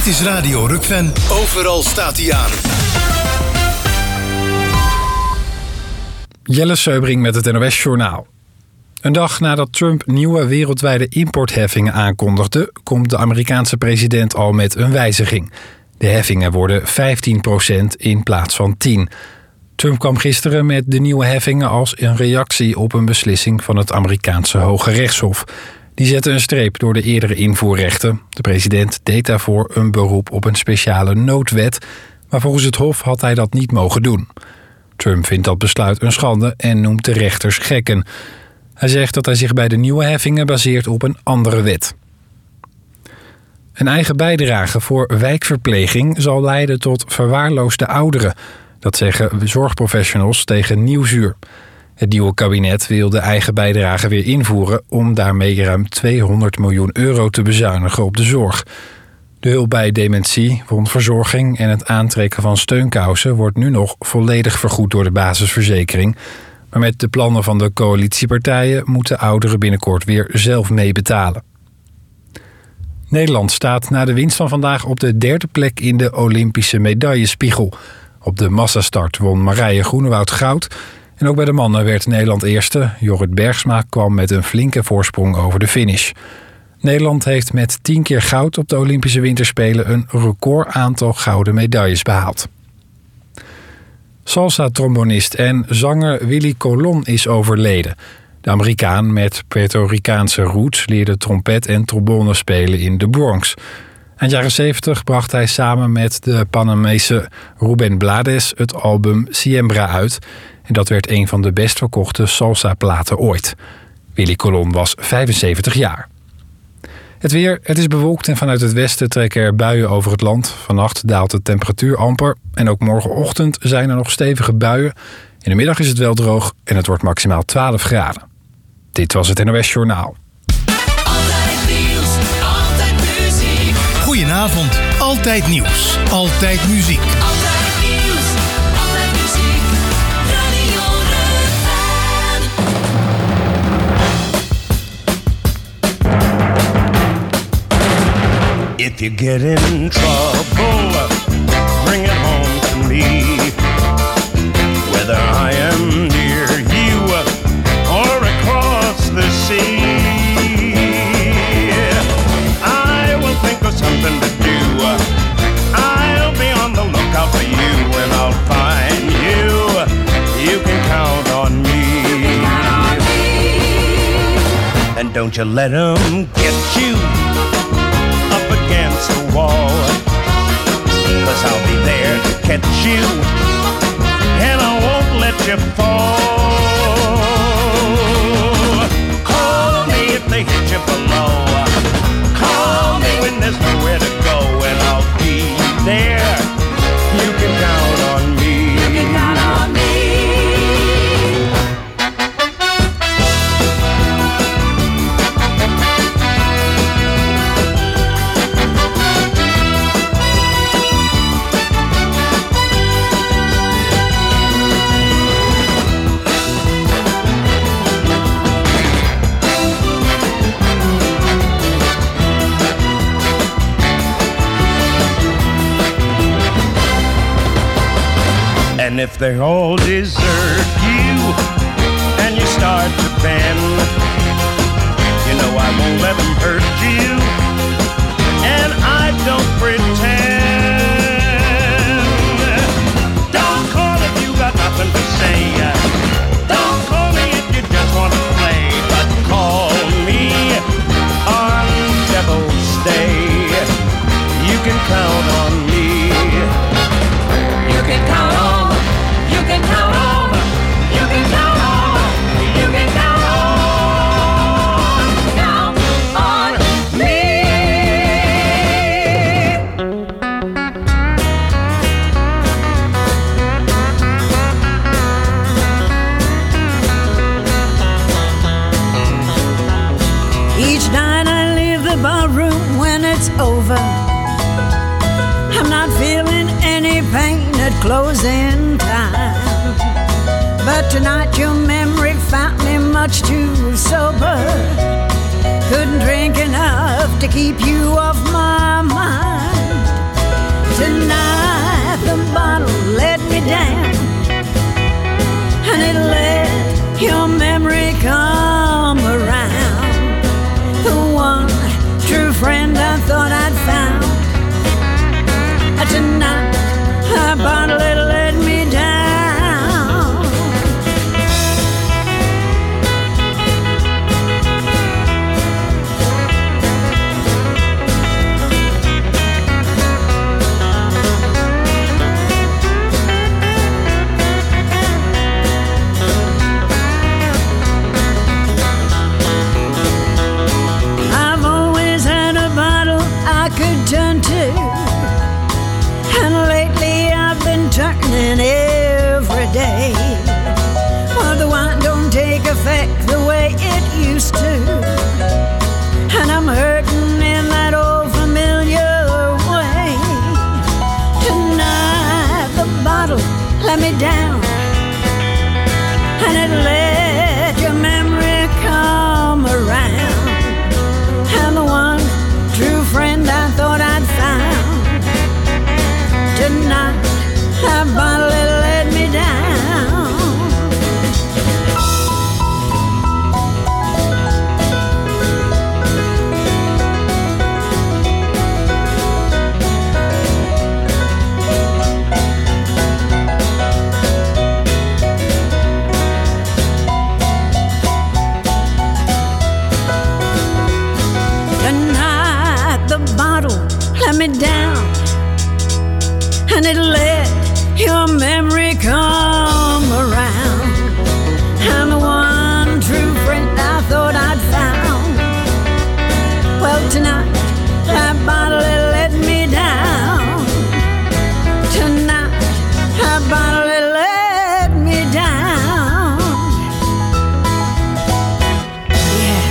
Dit is Radio Rukven. Overal staat hij aan. Jelle Seubring met het NOS Journaal. Een dag nadat Trump nieuwe wereldwijde importheffingen aankondigde, komt de Amerikaanse president al met een wijziging. De heffingen worden 15% in plaats van 10%. Trump kwam gisteren met de nieuwe heffingen als een reactie op een beslissing van het Amerikaanse Hoge Rechtshof. Die zette een streep door de eerdere invoerrechten. De president deed daarvoor een beroep op een speciale noodwet, maar volgens het Hof had hij dat niet mogen doen. Trump vindt dat besluit een schande en noemt de rechters gekken. Hij zegt dat hij zich bij de nieuwe heffingen baseert op een andere wet. Een eigen bijdrage voor wijkverpleging zal leiden tot verwaarloosde ouderen. Dat zeggen zorgprofessionals tegen Nieuwsuur. Het nieuwe kabinet wil de eigen bijdrage weer invoeren om daarmee ruim 200 miljoen euro te bezuinigen op de zorg. De hulp bij dementie, wondverzorging en het aantrekken van steunkousen wordt nu nog volledig vergoed door de basisverzekering. Maar met de plannen van de coalitiepartijen moeten ouderen binnenkort weer zelf meebetalen. Nederland staat na de winst van vandaag op de 3e plek in de Olympische medaillespiegel. Op de massastart won Marije Groenewoud goud. En ook bij de mannen werd Nederland eerste. Jorrit Bergsma kwam met een flinke voorsprong over de finish. Nederland heeft met 10 keer goud op de Olympische Winterspelen een record aantal gouden medailles behaald. Salsa-trombonist en zanger Willy Colon is overleden. De Amerikaan met Puerto Ricaanse roots leerde trompet en trombone spelen in de Bronx. Eind jaren 70 bracht hij samen met de Panamese Rubén Blades het album Siembra uit. En dat werd een van de best verkochte salsa-platen ooit. Willy Colon was 75 jaar. Het weer, het is bewolkt en vanuit het westen trekken er buien over het land. Vannacht daalt de temperatuur amper en ook morgenochtend zijn er nog stevige buien. In de middag is het wel droog en het wordt maximaal 12 graden. Dit was het NOS Journaal. Altijd nieuws, altijd muziek. Goedenavond, altijd nieuws, altijd muziek. Altijd nieuws, altijd muziek. Radio Rukven. If you get in trouble, bring it home to me. Whether I am near you or across the sea, I will think of something to do. I'll be on the lookout for you and I'll find you. You can count on me. And don't you let 'em get you up against the wall, 'cause I'll be there to catch you and I won't let you fall. Call me if they hit you below. Call me when there's nowhere to go and I'll be there. You can count on me. You can count on me. And if they all desert you and you start to bend, you know I won't let them hurt you, and I don't pretend. Don't call if you got nothing to say. Don't call me if you just want to play, but call me on Devil's Day. You can count on me. You can count on. You can count on, you can count on, you can count on me. Each night I leave the ballroom when it's over. I'm not feeling any pain at closing time. But tonight your memory found me much too sober. Couldn't drink enough to keep you off my mind. I could turn to. And lately I've been turning every day. Well, the wine don't take effect the way it used to. And I'm hurting in that old familiar way. Tonight the bottle let me down, and it let your memory come around. And the one true friend I thought I'd found, tonight that bottle it let me down. Let me down, and it let your memory come around. And the one true friend I thought I'd found, well, tonight that bottle it let me down. Tonight that bottle it let me down. Yeah.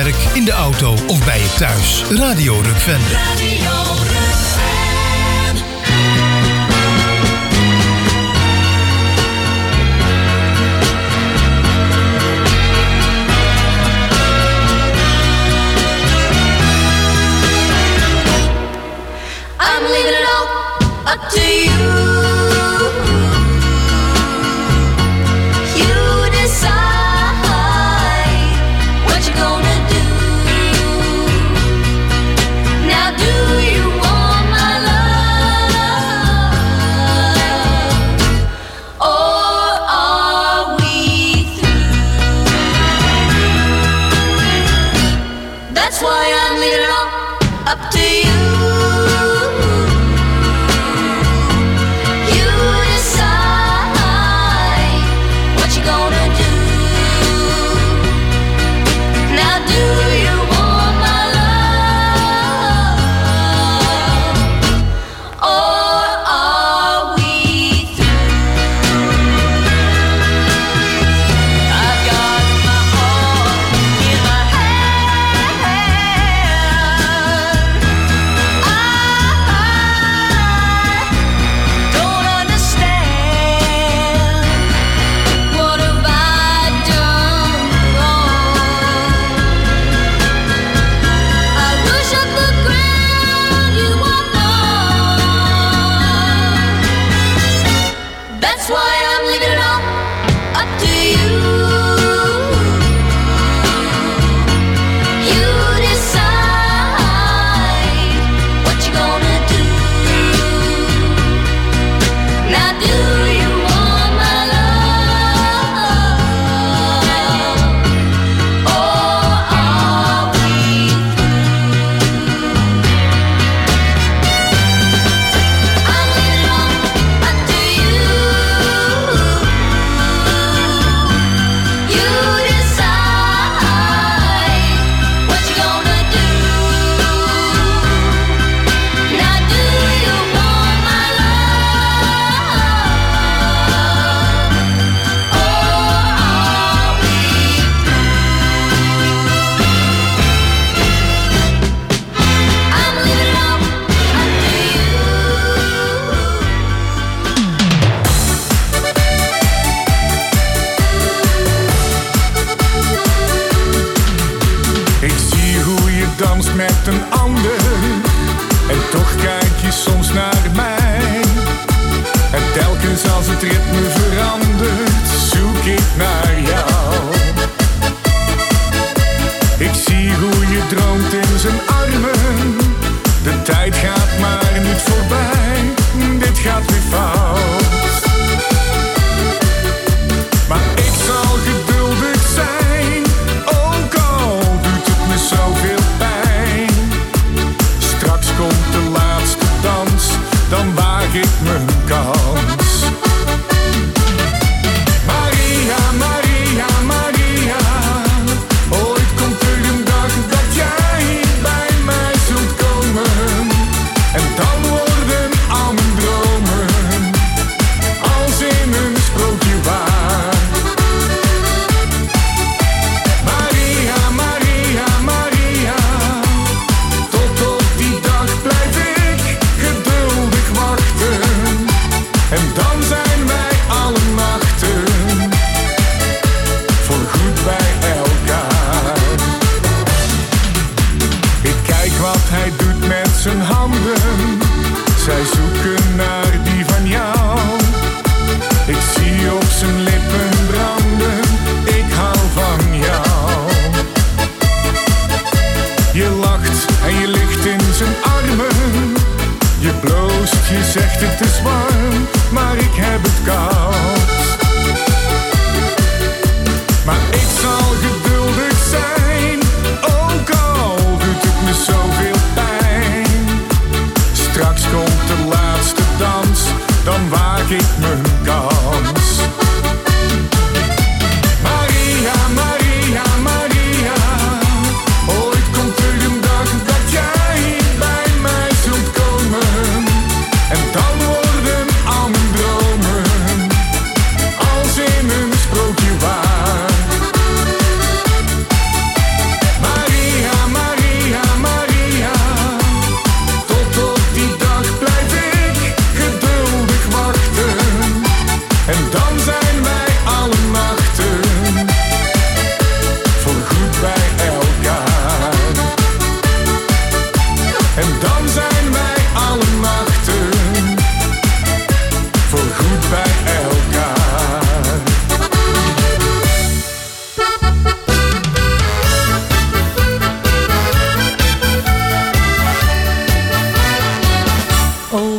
werk, in de auto of bij je thuis. Radio Rock-fan. Radio Rock-fan. I'm leaving it all up to you. You decide what you're gonna do. Now do you want my love, or are we through? That's why I'm leaving it all up to you.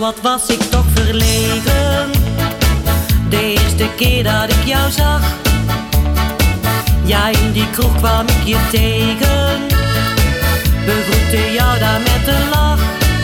wat was ik toch verlegen. De eerste keer dat ik jou zag. Ja, in die kroeg kwam ik je tegen. Begroette jou daar met een lach.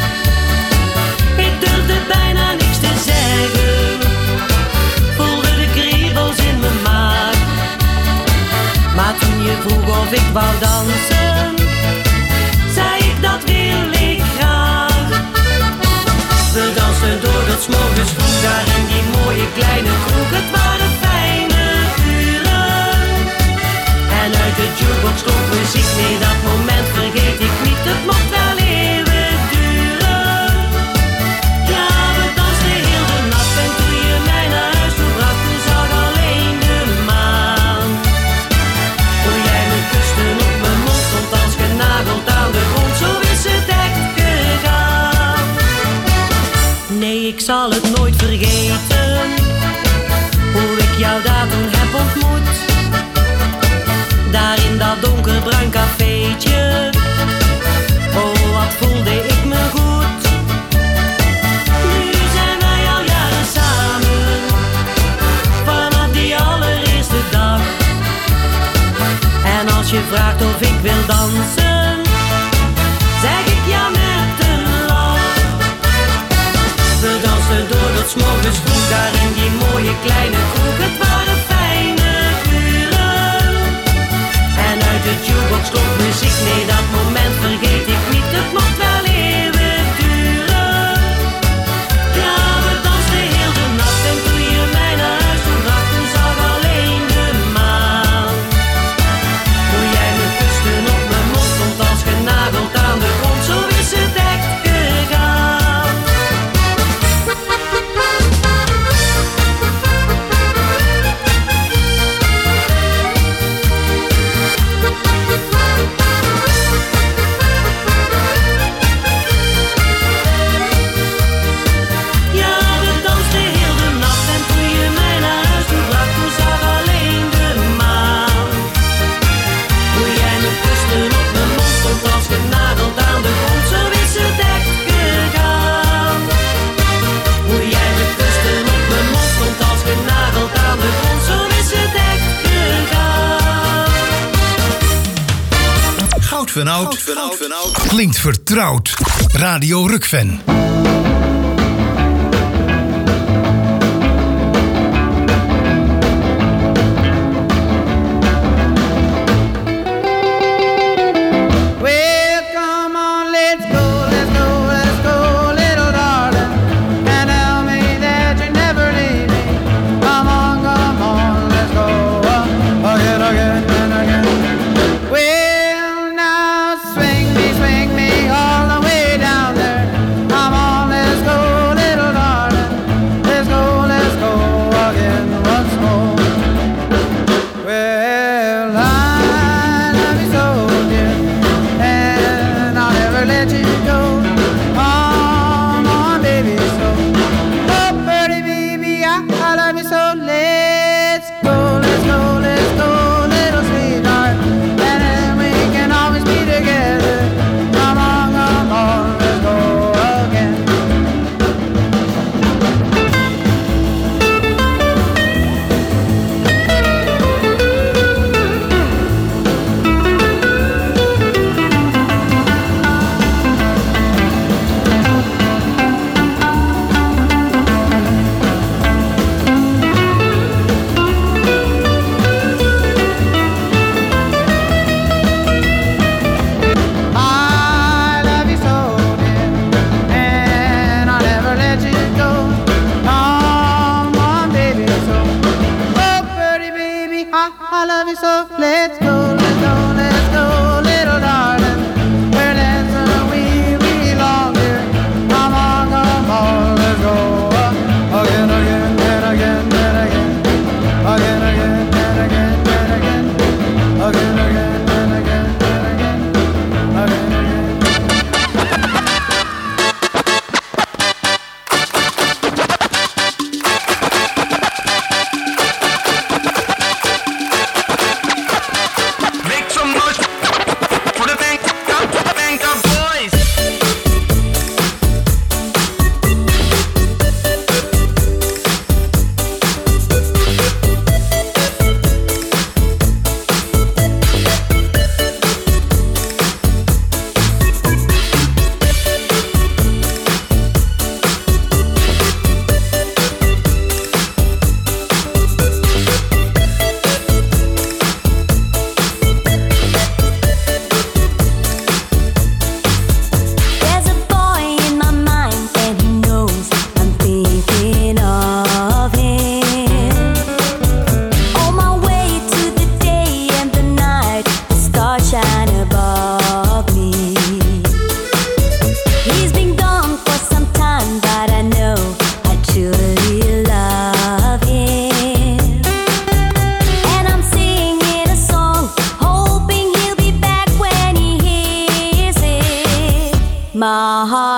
Ik durfde bijna niks te zeggen. Voelde de kriebels in mijn maag. Maar toen je vroeg of ik wou dansen, zei ik dat wil ik graag. We dansten door tot 's morgens vroeg daar in die mooie kleine kroeg. Het waren fijne uren. En uit de jukebox klonk muziek. Nee, dat moment vergeet ik niet. Het mocht wel eeuwig duren. Ja, we dansten heel de nacht. En toen je mij naar huis toe bracht, toen zag alleen de maan. Toen jij me kuste op mijn mond, stond als genageld aan de grond. Zo is het echt gegaan. Nee, ik zal het nooit vergeten. Hoe ik jou daar toen heb ontmoet. Daar in dat donkerbruin cafeetje. Oh, wat voelde ik me goed. Nu zijn wij al jaren samen. Vanaf die allereerste dag. En als je vraagt of ik wil dansen, zeg ik ja met een lach. We dansten door tot 's morgens vroeg daar in die mooie kleine kroeg. Het waren fijne uren. En uit de jukebox klonk muziek. Nee, dat moment vergeet ik niet. Het mocht wel eeuwig duren. Ja, we dansten heel de nacht. En toen je mij naar huis toe bracht, toen zag alleen de maan. Hoe jij me kuste op mijn mond, stond als genageld aan de grond. Zo is het echt gegaan. Ja, we dansten heel de nacht. En toen je mij naar huis toe bracht, toen zag alleen de maan. Hoe jij me kuste op mijn mond, stond als genageld aan de grond. Zo is het echt gegaan. Hoe jij me kuste op mijn mond, stond als genageld aan de grond. Zo is het echt gegaan. Goud van Oud klinkt vertrouwd. Radio Rukven. Well, come on, let's go, let's go, let's go, little darling. And tell me that you never leave me. Come on, let's go. Again, again, and again. Well, now swing me all the way down there. Come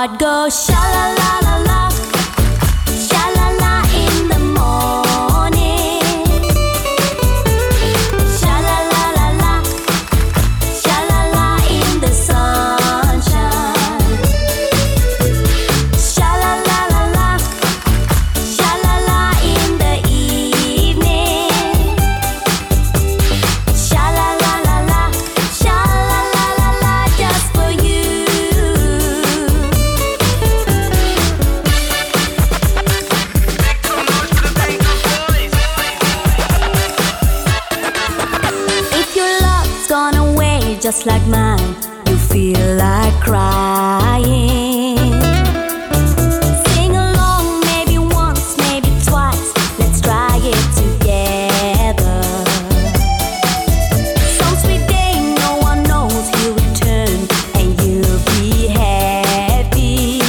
heart goes sha-la-la-la-la, sha-la-la in the morning, sha-la-la-la-la, sha-la-la in the sunshine, sha-la-la-la-la, sha-la-la in the evening, sha-la-la-la-la, sha-la-la-la-la, just for you. If your love's gone away just like mine, you feel like crying. Sing along, maybe once, maybe twice. Let's try it together. Some sweet day, no one knows he'll return, and you'll be happy.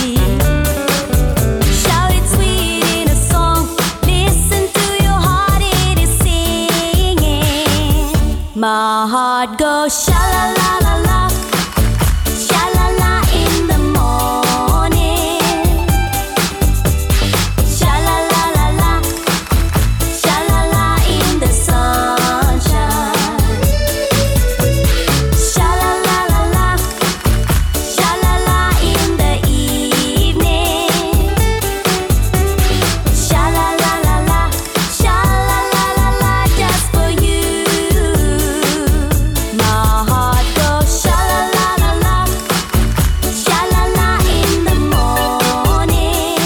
Shout it sweet in a song. Listen to your heart, it is singing. My heart goes sha-la-la-la-la, sha-la-la in the morning, sha-la-la-la-la, sha-la-la in the sunshine, sha-la-la-la-la, sha-la-la in the evening, sha-la-la-la-la, sha-la-la-la-la, just for you. My heart goes sha-la-la-la-la, sha-la-la in the morning,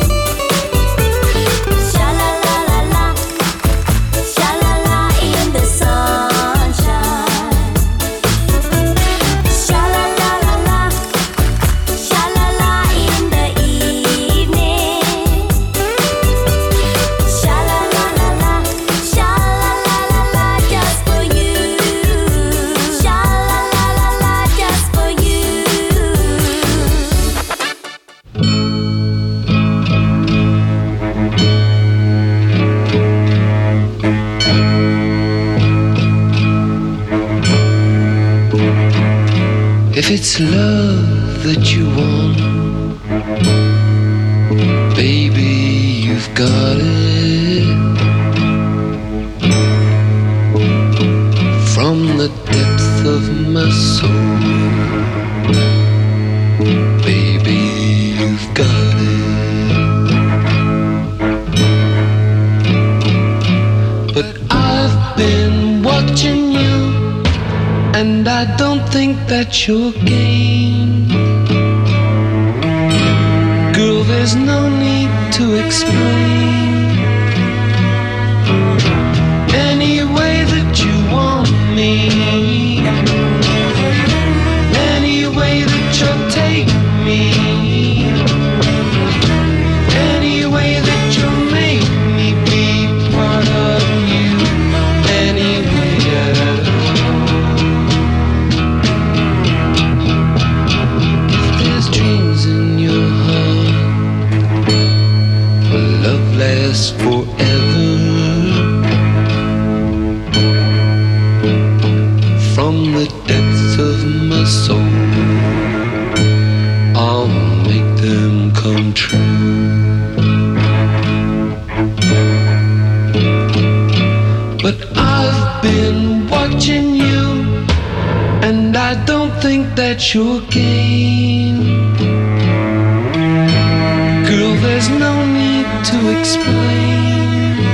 sha-la-la-la-la, sha-la-la in the sunshine, sha-la-la-la-la, sha-la-la in the evening, sha-la-la-la-la, sha-la-la-la-la, just for you, sha-la-la-la-la, just for you. If it's love that you want, baby, you've got it. From the depth of my soul, baby, you've got it. But I've been watching you, and I don't think that's your game. Girl, there's no need to explain. Any way that you want me, any way that you'll take me, any way that you'll make me be part of you, any way at all. If there's dreams in your heart, will love last forever? From the depths of my soul, I'll make them come true. But I've been watching you, and I don't think that's your game. Girl, there's no need to explain.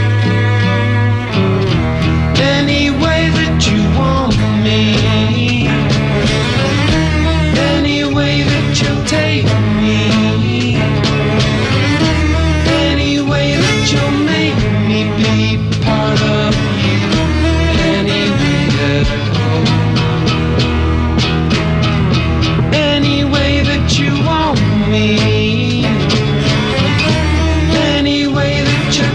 Any way that you want me, any way that you'll take me, any way that you'll make me be part of you, any way at all. Any way that you want me, any way that you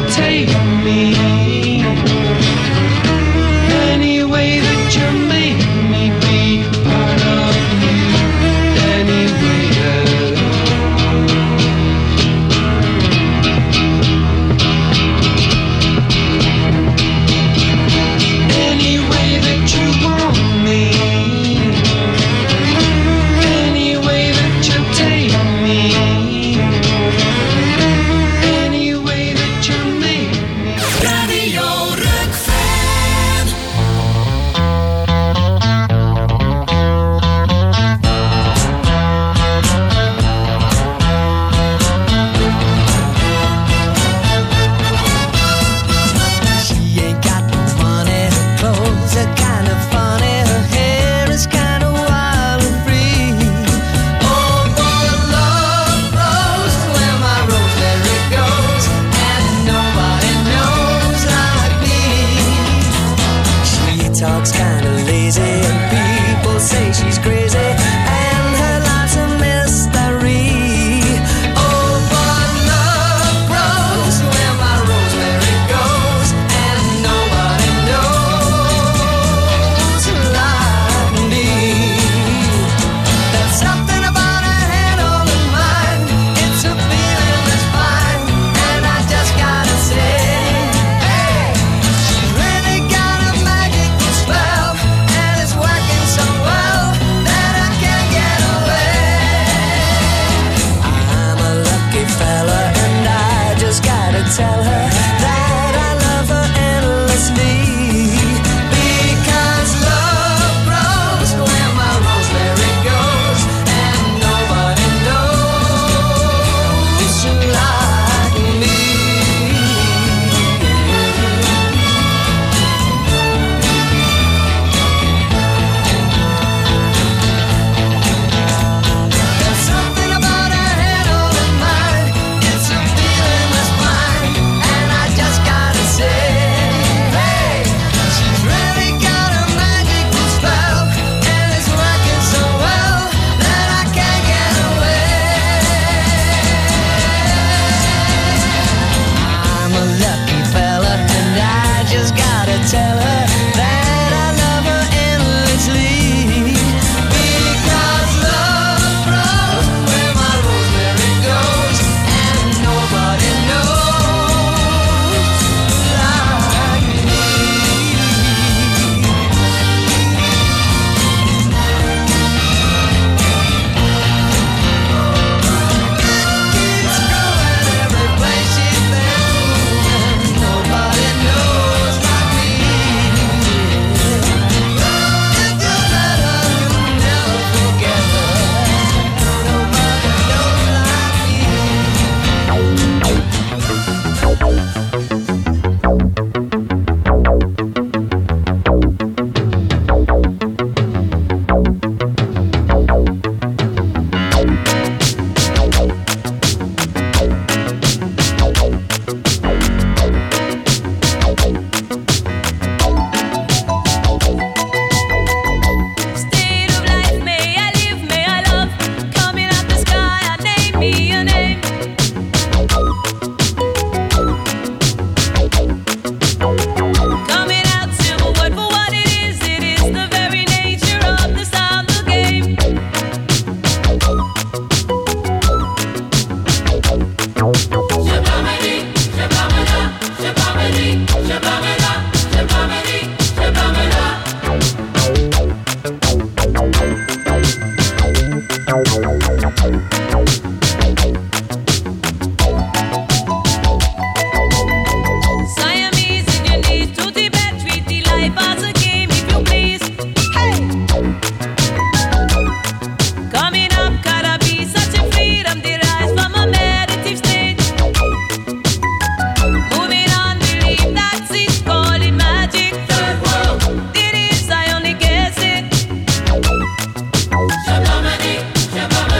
Shabba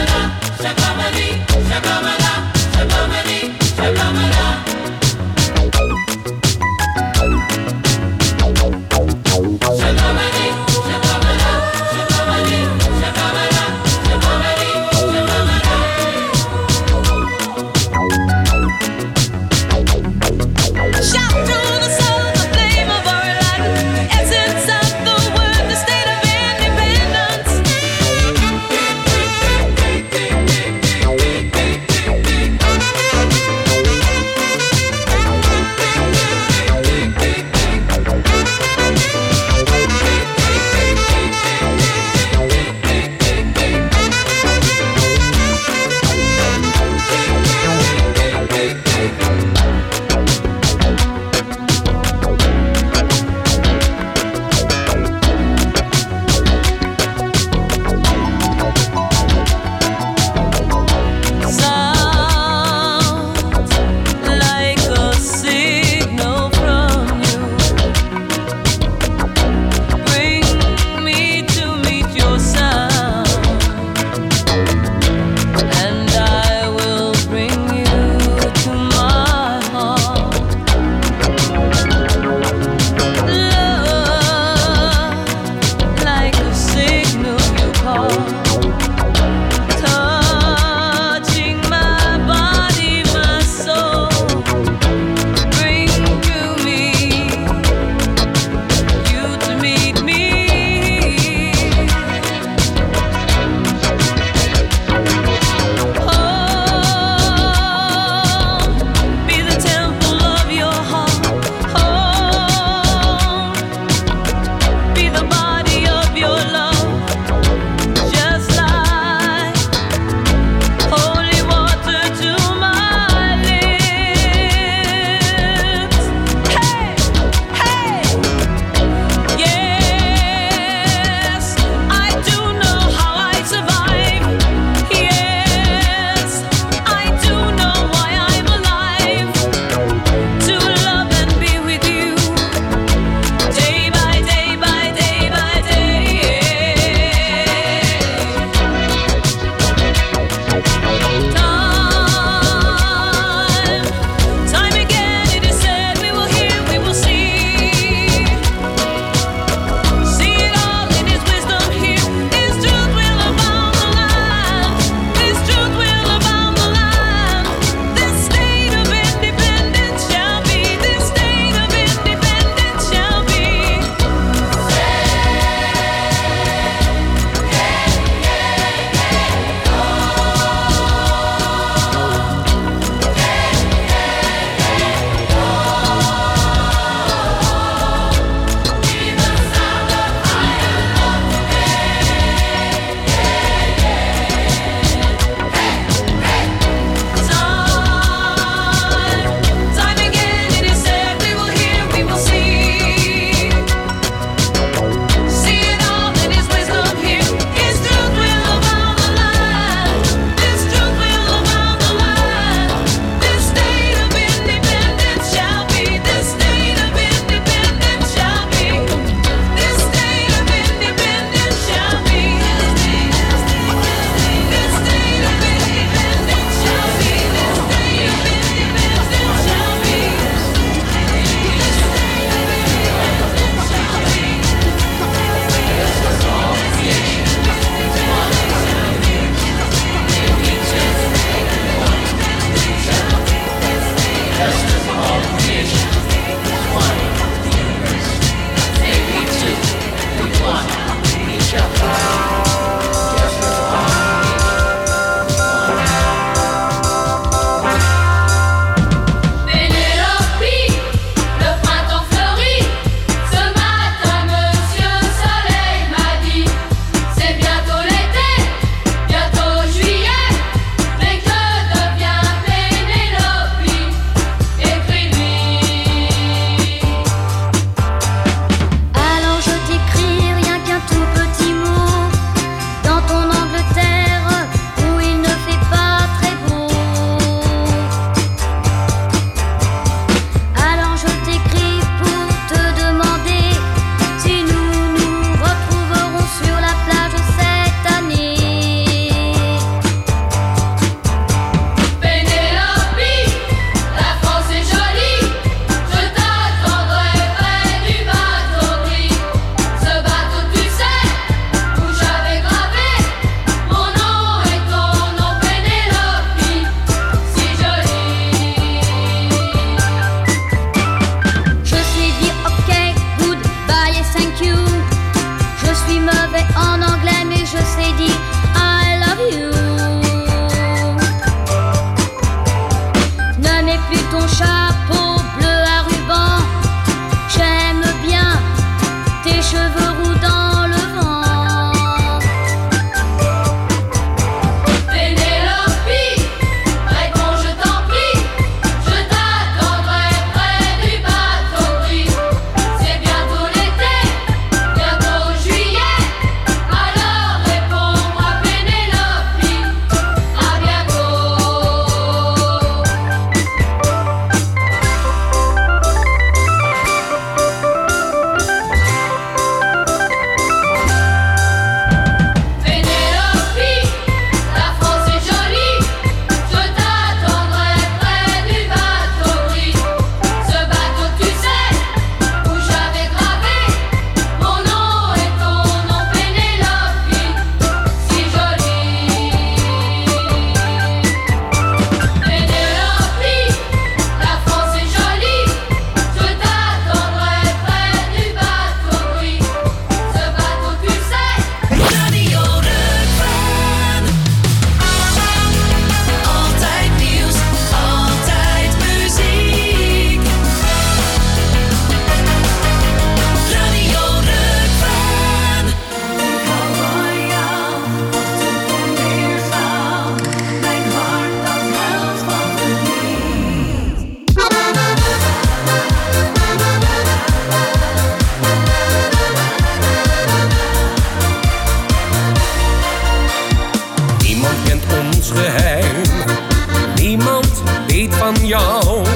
ons geheim. Niemand weet van jou.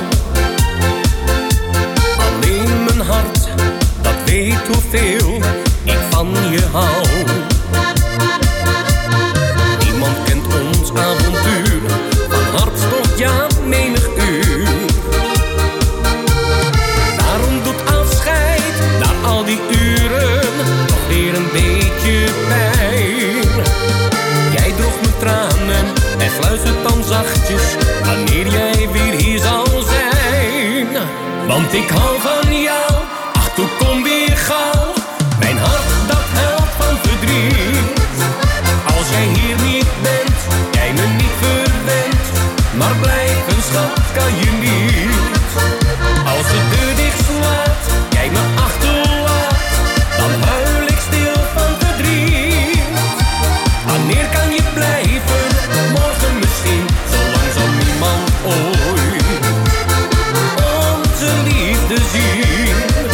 Alleen mijn hart, dat weet hoeveel ik van je hou. Niemand kent ons avontuur, van hartstocht ja menig uur. Daarom doet afscheid na al die uren toch weer een beetje pijn. Jij droeg mijn tranen en fluistert dan zachtjes wanneer jij weer hier zal zijn. Want ik hou van jou, ach toe kom weer gauw. Mijn hart dat huilt van verdriet. Als jij hier niet bent, jij me niet verwendt, maar blijven schat kan je niet. Als de deur dicht slaat, jij me achterlaat, dan huil ik stil van verdriet. Wanneer kan je blijven, morgen misschien, zolang zal niemand ooit onze liefde zien.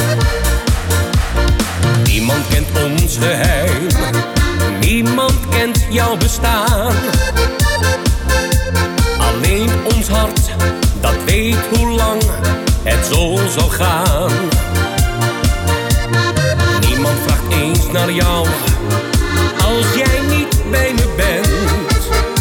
Niemand kent ons geheim, niemand kent jouw bestaan. Alleen ons hart, dat weet hoe lang het zo zal gaan. Niemand vraagt eens naar jou, als jij niet bij me bent.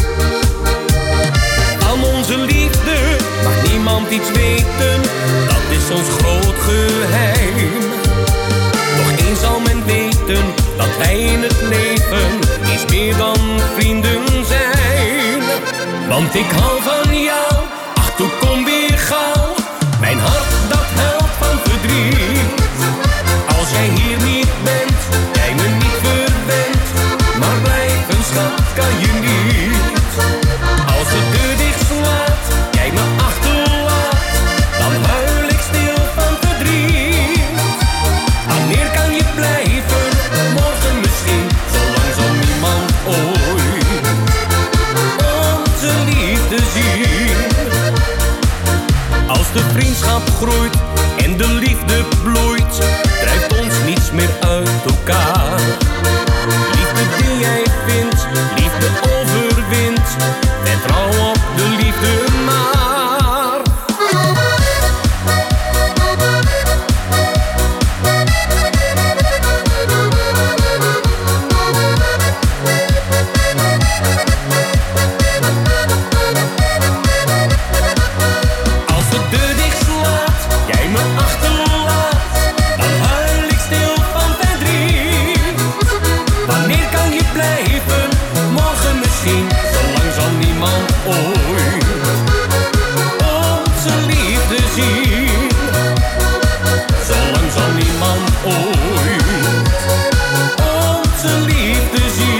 Van onze liefde mag niemand iets weten, dat is ons groot geheim. Nog eens zal men weten, dat wij in het leven iets meer dan vrienden zijn. Want ik hou van jou, ach toe kom weer gauw. Mijn hart dat huilt van verdriet. Als jij hier niet bent, jij me niet verwendt, maar blijven schat kan je niet. Als de deur dicht slaat, jij me achterlaat, dan huil ik stil van verdriet. Wanneer kan je blijven, morgen misschien, zolang zal niemand ooit onze liefde zien. Als de vriendschap groeit en de liefde bloeit, drijft ons niets meer uit elkaar. Liefde die jij vindt, liefde overwint, vertrouw op de liefde maar. Als de deur dicht slaat, jij me achterlaat, dan huil ik stil van verdriet. Wanneer kan je blijven, morgen misschien, zolang zal niemand ooit onze liefde zien. Zolang zal niemand ooit onze liefde zien.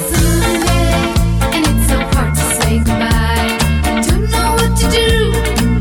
And it's so hard to say goodbye. Don't know what to do.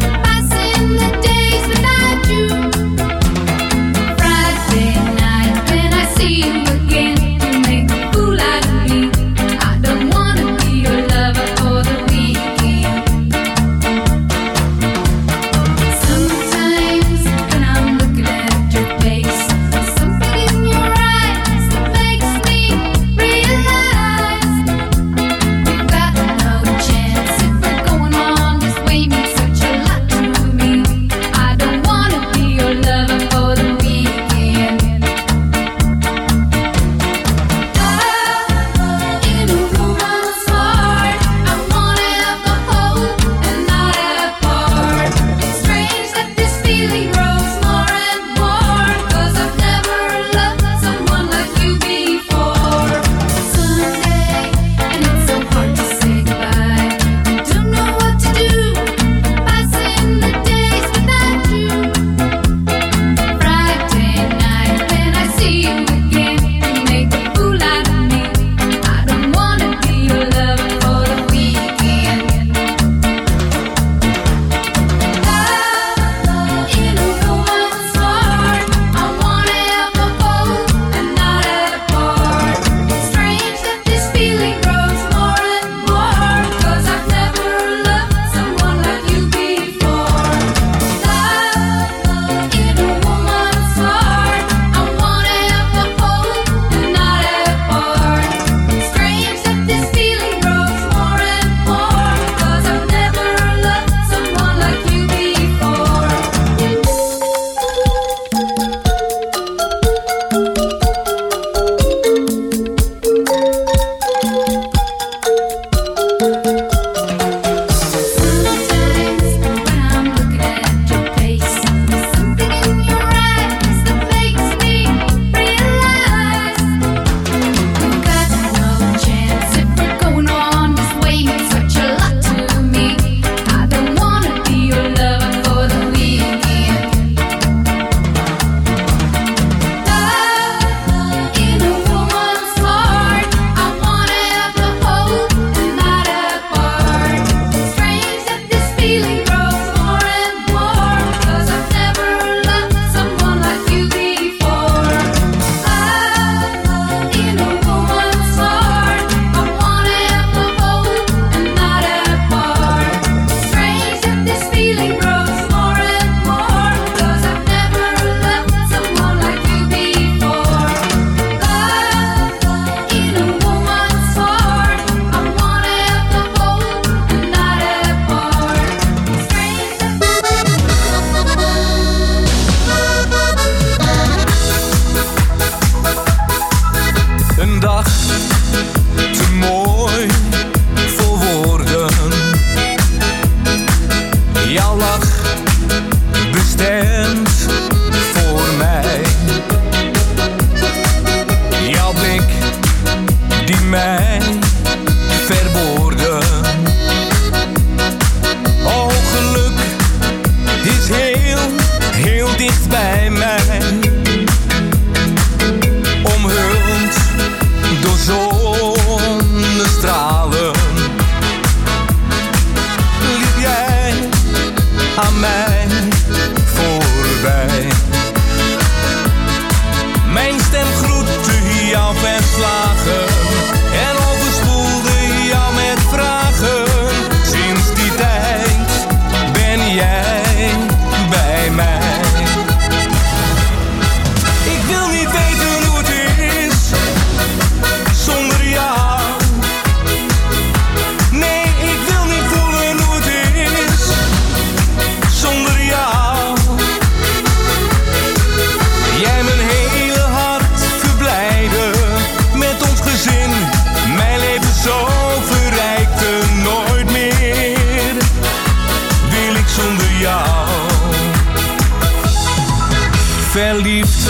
Verliefd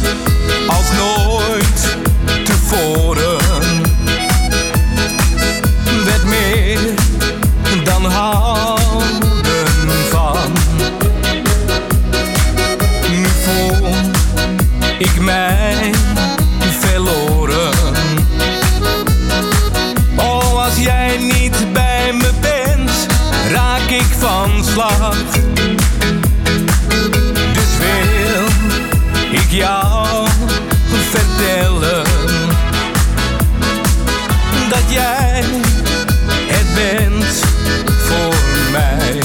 als nooit tevoren. Werd meer dan houden van. Nu voel ik mij verloren. Oh, als jij niet bij me bent, raak ik van slag. Ik jou vertellen dat jij het bent voor mij.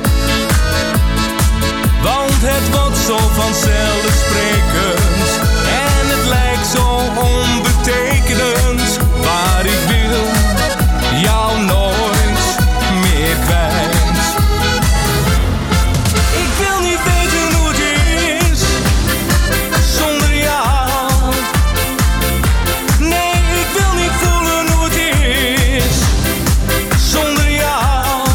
Want het wordt zo vanzelfsprekend en het lijkt zo onbetekenend. Maar ik wil jou nooit meer kwijt. Ik wil niet weten hoe het is zonder jou. Nee, ik wil niet voelen hoe het is zonder jou.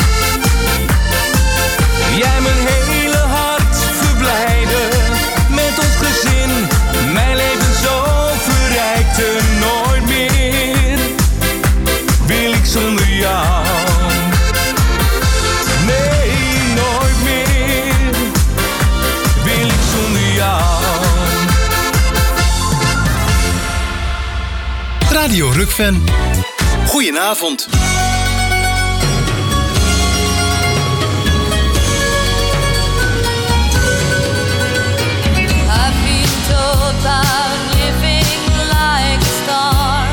Jij mijn hele hart verblijden met ons gezin. Mijn leven zo verrijkte, nooit meer wil ik zonder jou. Nee, nooit meer wil ik zonder jou. Radio Rukven. Goedenavond. I've been told about living like a star.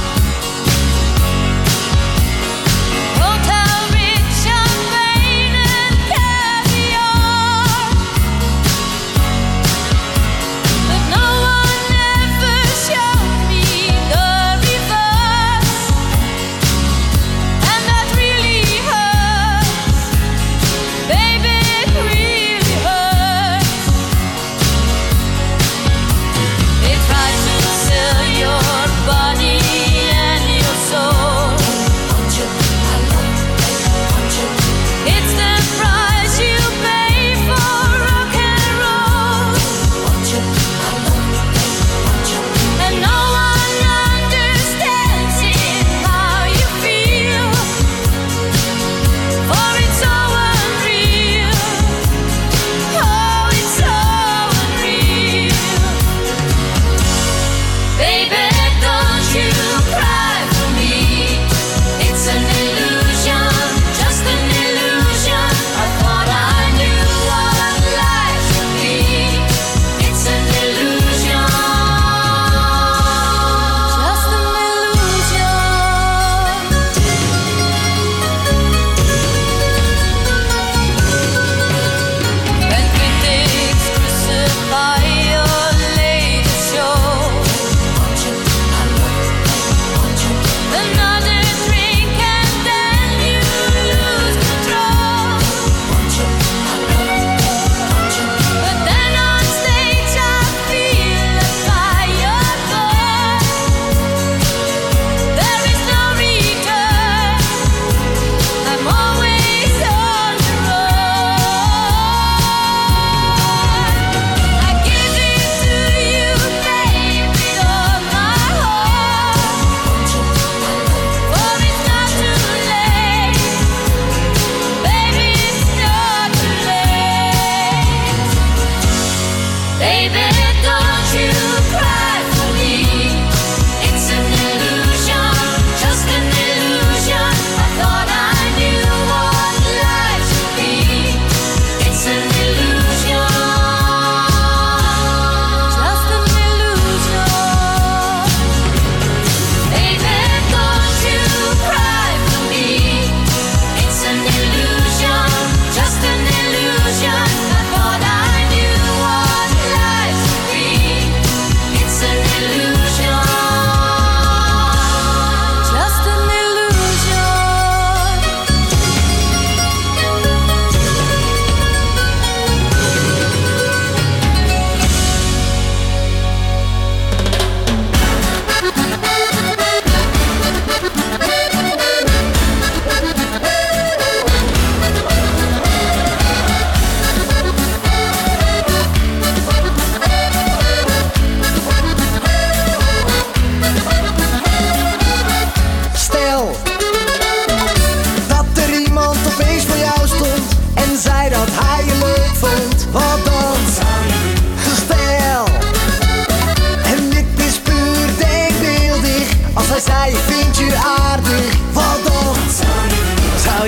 Hotel rich, champagne and caviar. But no one ever showed me the reverse, and that really hurts. Baby, it really hurts. They try to sell your body and your soul. It's the price you pay for rock and roll. And no one understands it, how you feel. For it's so unreal. Oh, it's so unreal. Baby, don't you cry for me. It's an illusion, just an illusion.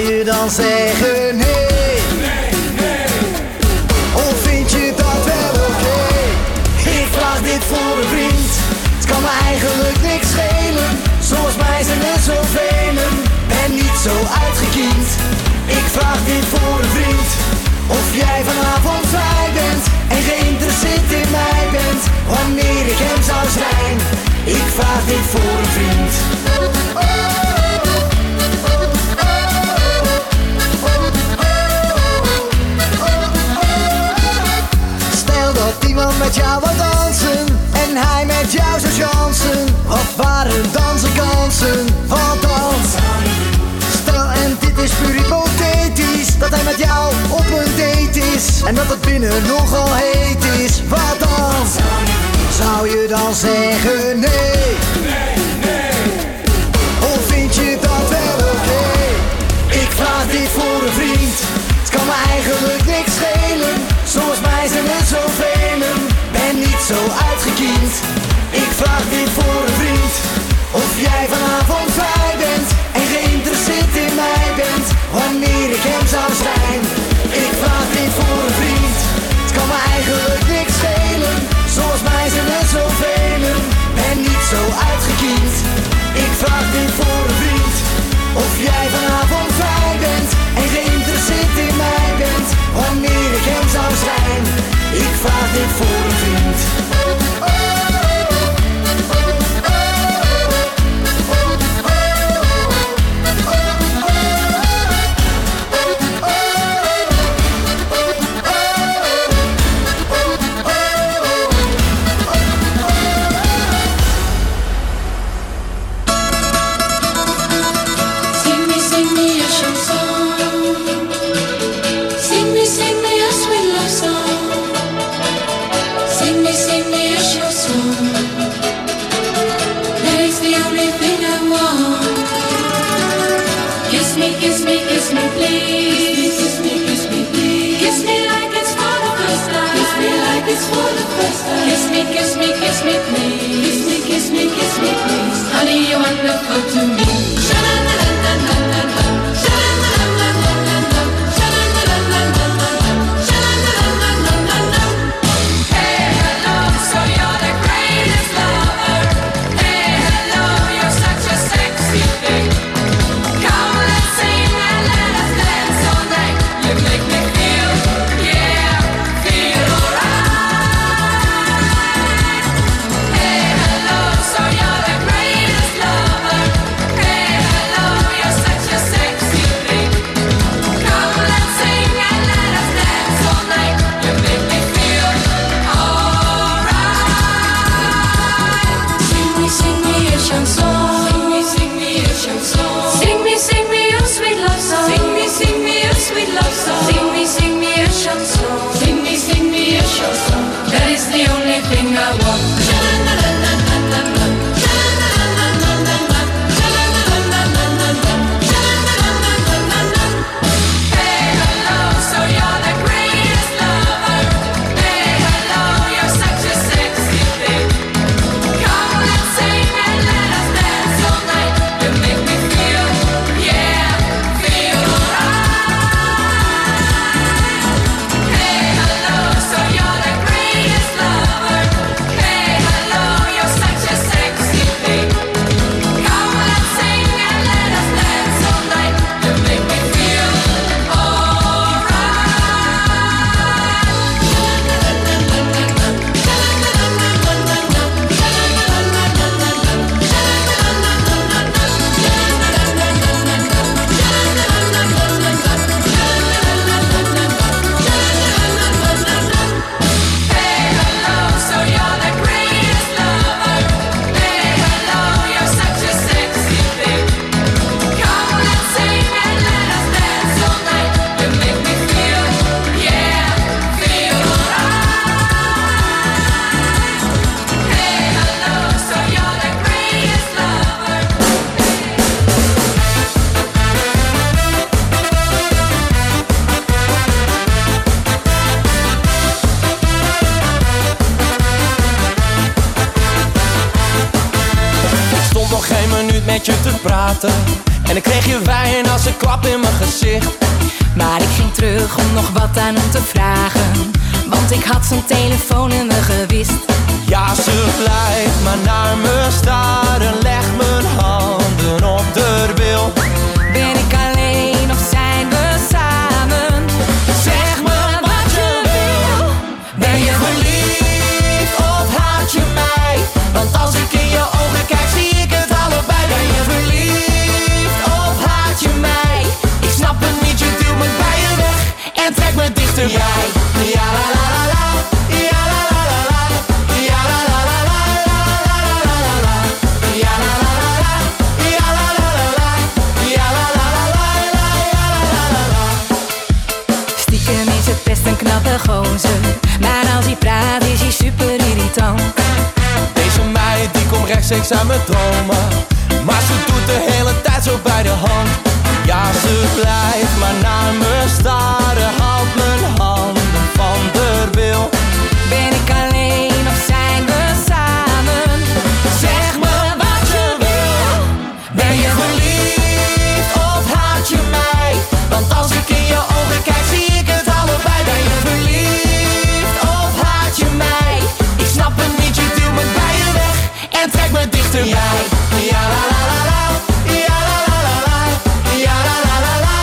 je dan zeggen nee? Of vind je dat wel oké? Ik vraag dit voor een vriend. Het kan me eigenlijk niks schelen. Zoals mij zijn er zoveel. Ben niet zo uitgekiend. Ik vraag dit voor een vriend. Of jij vanavond vrij bent en geïnteresseerd in mij bent. Wanneer ik hem zou zijn. Ik vraag dit voor een vriend. Stel dat iemand met jou wil dansen en hij met jou zou chansen. Wat waren dan zijn kansen? Wat dan? Stel, en dit is puur hypothetisch, dat hij met jou op een date is en dat het binnen nogal heet is. Wat dan? Zou je dan zeggen nee? Of vind je dat wel oké? Ik vraag dit voor een vriend. Het kan me eigenlijk niks schelen. Zoals mij zijn er zoveel. Ben niet zo uitgekiend. Ik vraag dit voor een vriend. Of jij vanavond vrij bent en geïnteresseerd in mij bent. Wanneer ik hem zou zijn. Ik vraag dit voor een vriend. Het kan me eigenlijk niks schelen. Zoals mij zijn er zoveel. Ben niet zo uitgekiend. Ik vraag dit voor een vriend. Of jij vanavond vrij bent en geïnteresseerd in mij bent. Wanneer ik hem zou zijn. Ik vraag dit voor een vriend. met je te praten. En ik kreeg je wijn als een klap in mijn gezicht. Maar ik ging terug om nog wat aan hem te vragen, want ik had zijn telefoonnummer gewist. Ja, ze blijft maar naar me staren, leg mijn handen op de bil. Ben ik alleen of zijn we samen? Zeg me wat je wil. Ben je verliefd of haat je mij? Want als ik in je ogen kijk zie ik het allebei. Ben je verliefd of haat je mij? Ik snap het niet, je duwt me bij je weg en trek me dichterbij. Ja la la la la, ja la la la la, ja la la la la, ja la la la la, ja la la la la, ja la la la la, ja la la la. Stiekem is het best een knappe gozer, maar als hij praat is hij super irritant. Deze meid die komt rechtstreeks aan mijn dromen, maar ze doet de hele tijd zo bij de hand. Ja, ze blijft maar naar me staren, houdt mijn handen van de wil. Ben ik alleen of zijn we samen? Zeg me wat je wil. Ben je verliefd of haat je mij? Want als ik in je ogen kijk zie ik het allebei. Ben je verliefd of haat je mij? Ik snap het niet, je duwt me bij je weg en trek me dichterbij. Ja la la la la, ja la la la la, ja la la la la,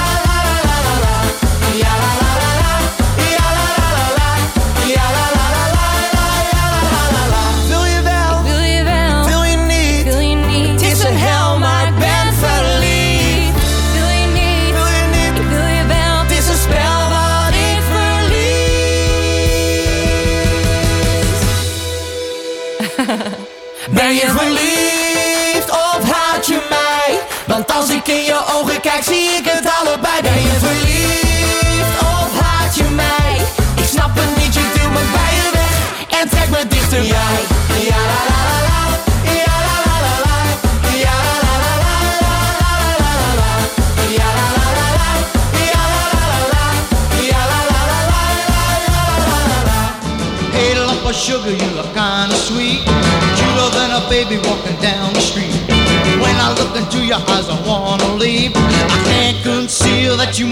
ja la la la la, ja la la la la, ja la la la la, ja la la la la. Wil je wel? Wil je wel? Wil je niet? Wil je niet? Het is een hel, maar ik ben verliefd. Wil je niet? Wil je niet? Ik wil je wel. Het is een spel wat ik verlies. Ben je verliefd of haat je mij? Want als ik in je ogen kijk zie ik het allebei. Ben je verliefd of haat je mij? Ik snap het niet, je duwt me bij je weg en trek me dichterbij. Ja la la la la, ja la la la la, ja la la la la, ja la la la la, ja la la la la, ja la la la la, ja la la la. Hey, lump of sugar, you look kinda sweet, cuter than a baby walking down the street. When I look into your eyes, I wanna leave. I can't conceal that you